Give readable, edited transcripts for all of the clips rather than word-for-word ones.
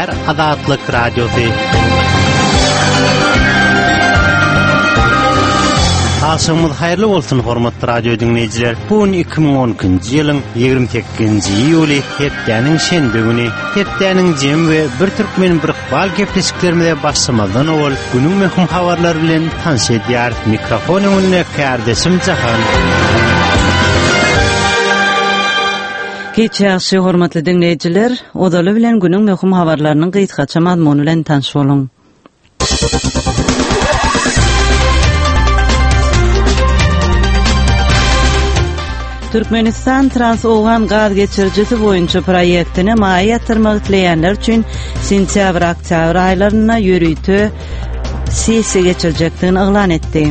Ýa-da Azatlyk Radiosy. Aşamyz haýyrly bolsun hormatly radio dinleýijiler. Bu 2010-njy ýylyň 28-nji ýuly hepdeniň şenbe güni. Hepdeniň jem we bir türkmen bir bal gepleşiklerine başlamadan ol günüň möhüm habarlary bilen tanış edýär. Mikrofonyň önüne kardeşim Jahan. Geçäsi hormatly dinleýijiler, odaly bilen günüň möhüm habarlarynyň gyýtgaça mazmuny bilen tanış boluň. Türkmenistan Trans-Oğan gaz geçiricisi boýunça proýektine maýa ýatyrmak dileýänler üçin sentýabr-oktýabr aýlaryna ýürüýtü sesiýa geçirecekdigini eglan etdi.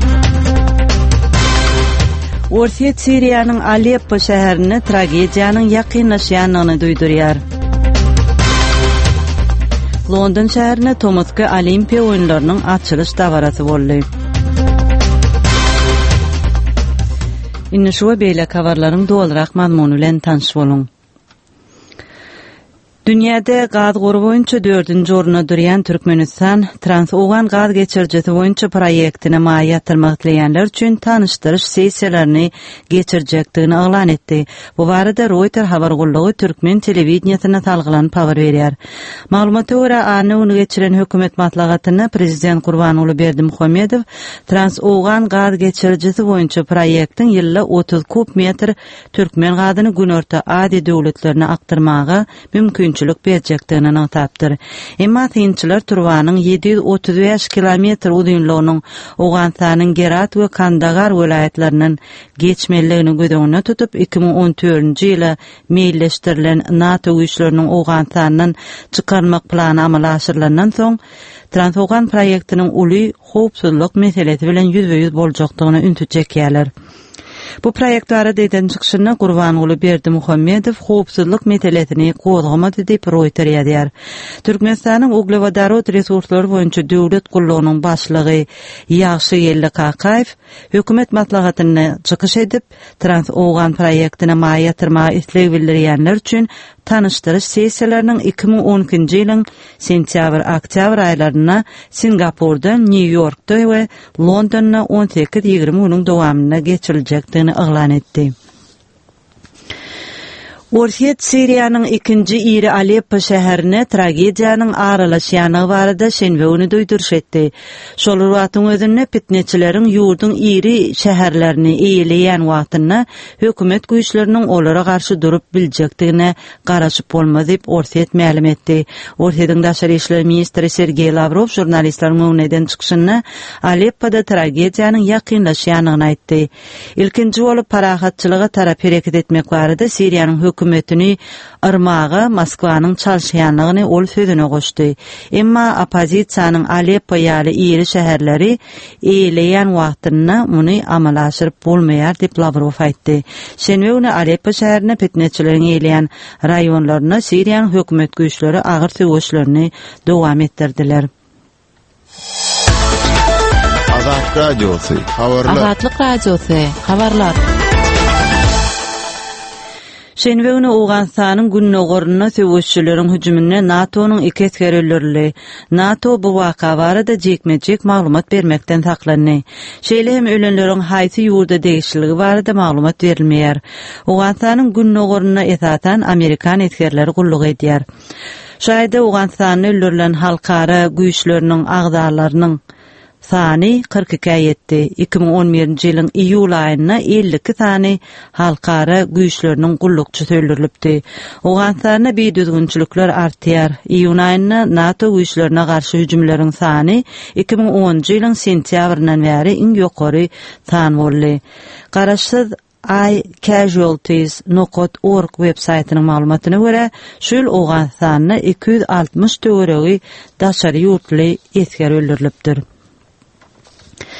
Orta Siriýanyň Aleppo şäherini tragediýanyň ýakynlaşýanyny duýdurýar. London şäherine Tomosky Olimpiýa oýunlarynyň açylyş dawarasy boldy. Inne şu beýle habarlaryň dolarak mazmuny bilen tanış boluň. Dünýäde gaz goru boýunça 4-nji orunda durýan Türkmenistan Trans-Oğan gaz geçiricisi boýunça proýektine maýa ýatyrmak dileýänler üçin tanışdyryş sessiýalaryny geçirjekdigini eglan etdi. Bu barada Reuters habar gullugy Türkmen telewizionyna talgylanyp habar berýär. Maglumata görä any uny geçiren hökümet maslahatyny prezident Gurbanuly Berdimuhammedow Trans-Oğan gaz geçiricisi boýunça proýektiň ýylda 30 kub metr türkmen gazyny günorta ady döwletlerine aktyrmaga mümkin berjekdigini aňtapdyr. Emma tynçylar Turwanyň 735 kilometr uzunlygynyň Oğanstanyň Gerat we Kandagar welaýatlarynyň geçmeligini gödüňde tutup 2014-nji ýyla meýilleşdirilen NATO güýçleriniň Oğanstanyň çykarmak plany amala aşyrylandan soň Trans-Oğan proýektiniň uly howpsuzlyk meselesi bilen ýüzbe-ýüz boljakdygyny ünitjekýärler. Bu proýektlara diýden çykyşyny Gurbanuly Berdimuhammedow howpsuzlyk meselesini gozgamady diýip Reuters ýazýar. Türkmenistanyň uglevodorod resurslary boýunça döwlet gullugynyň başlygy Ýagşy Ýelli Kakaýew hökümet maslahatyny çykyş edip Trans-Oğan proýektine maýa ýatyrmagy isleg bildirýänler üçin tanışdırış sessiýalarynyň 2012-nji ýylyň sentýabr-oktýabr aýlaryna Singapurda, New Yorkda we Londonda 18-20 güniň dowamyna geçiriljekdigini eglan etdi. Orta Siriýanyň ikinji iri Aleppo şäherine tragediýanyň aralaşýanyny barada şenbe güni duýduruş etdi. Şol wagtyň özünde fitneçileriň ýurdun iri şäherlerini eýleýän wagtyna hökümet güýçleriniň olara garşy durup biljekdigine garaşyp bolmaz diýip Orta ma'lum etdi. Ortadyň daşary işler ministri Sergey Lavrov jurnalistler möwneden çykyşyna Aleppoda tragediýanyň ýakynlaşýanyny aýtdy. İlkinji bolup parahatçylyga tarap hereket etmek barada Siriýanyň hökümetini ırmaga Moskwanyň çalşýanlygyny ol sözüne goşdy. Emma opozisiýanyň Aleppo ýaly iri şäherleri eýleýän wagtyna muny amala aşyryp bolmaýar diýip Lavrov aýtdy. Şenbe güni Aleppo şäherine fitneçileriň eýleýän raýonlaryna Siriýanyň hökümet güýçleri agyr söwüşlerini dowam etdirdiler. Azatlyk Radiosy, habarlar. Azatlyk Radiosy, habarlar. Şenbe güni Oğanstanyň günnogoruna söwüşçileriň hüjümine NATO'nyň iki askerleri NATO bu waka barada jekmejek maglumat bermekden saklandy. Şeýle hem ölenleriň haýsy ýurda degişligi barada maglumat berilmeýär. Oğanstanyň günnogoruna esatan Amerikan askerleri gulluk edýär. Şaýda Oğanstanyň öldürilen halkara güýçleriniň agdalarynyň sany 42 ýetdi. 2011-nji ýylyň iýul aýyna 52 sany halkara güýçleriniň gullukçysy öldürilipdi. Oğanstanyň beýdüzgünçilikler artýar. Iýun aýyna NATO güýçlerine garşy hüjümleriň sany 2010-njy ýylyň sentýabryndan bäri iň ýokary san boldy. Garaşsyz iCasualties.org web saytynyň maglumatyna görä, şol Oğanstanyň 260 töweregi daşary ýurtly esker öldürilipdir.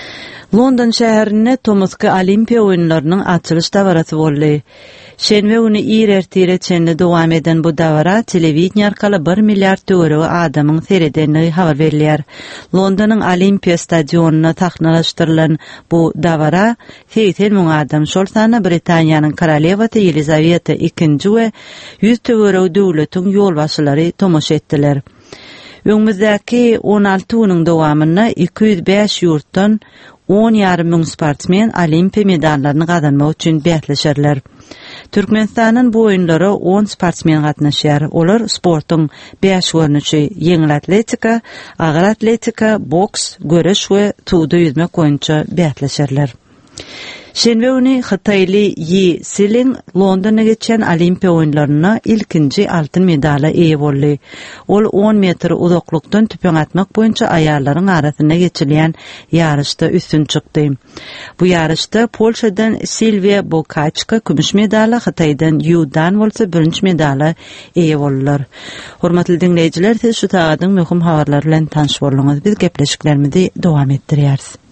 London şäherinde Tomuski Olimpiya oyunlarynyň açylış dawarasy boldy. Şenbe güni ýer-ertire çenli dowam eden bu dawara telewizion arkaly 1 milliard euro adamyň seredenligi habar berilýär. Londonyň Olimpiya stadionuna taxnalaşdyrylan bu dawara 80.000 adam şol sany Britaniýanyň Kralewasy Elizaweta II we 100 euro döwletiň ýolbaşçylary tomoş etdiler. Öňümüzdäki 16 ýylyň dowamyna 205 ýurtdan 10.000 sportsmen Olimpiya medallaryny gazanmak üçin bätleşerler. Türkmenistanyň bu oýunlara 10 sportsmen gatnaşýar. Olar sportyň 5 görnüşi: yeňil atletika, agyr atletika, boks, göreş we tuğda yüzmek boýunça bätleşerler. Şenbe güni Hytaýly Yi Siling Londona geçen Olimpiya oýunlaryna ilkinji altyn medala eýe boldy. Ol 10 metr uzaklykdan tüpeň atmak boýunça aýallaryň arasyna geçirilýän ýarışda üstün çykdy. Bu ýarışda Polşadan Silvia Bokaçka kümüş medala, Hytaýdan Yu Dan bolsa birinji medala eýe boldylar. Hormatly dinleýijiler, siz şu tagadyň möhüm habarlary bilen tanyş bolýaňyz. Biz gepleşiklerimizi dowam etdirýäris.